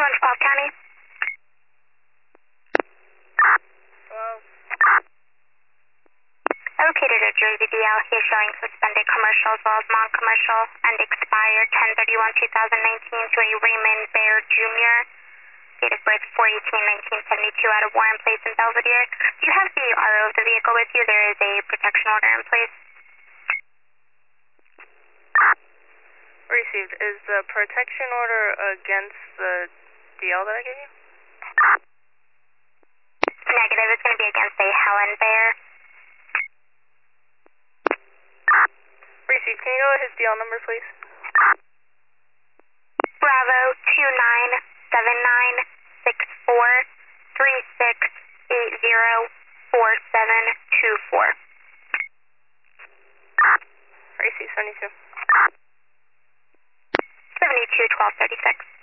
Orange Palm County. Hello? Located at Jersey DL, here showing suspended commercial as well as non-commercial and expired 10/31/2019 to a Raymond Baird Jr. Date of birth 4/18/1972 out of Warren Place in Belvedere. Do you have the RO of the vehicle with you? There is a protection order in place. Received. Is the protection order against the DL that I gave you? Negative. It's going to be against a Helen Bear. Received. Can you go with his DL number, please? Bravo 29796436804724. Received. 72. 721236.